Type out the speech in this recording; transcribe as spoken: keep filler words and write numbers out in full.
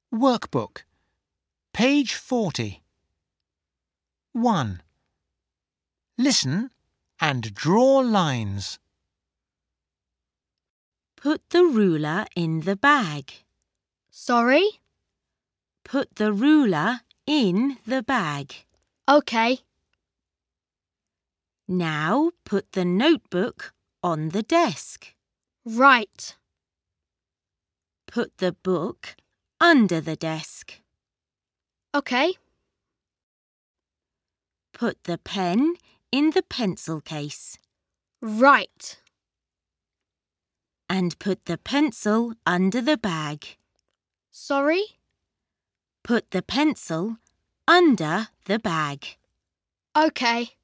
Workbook. Page forty. one. Listen and draw lines. Put the ruler in the bag. Sorry? Put the ruler in the bag. OK. Now put the notebook on the desk. Right. Put the book under the desk. OK. Put the pen in the pencil case. Right. And put the pencil under the bag. Sorry? Put the pencil under the bag. OK.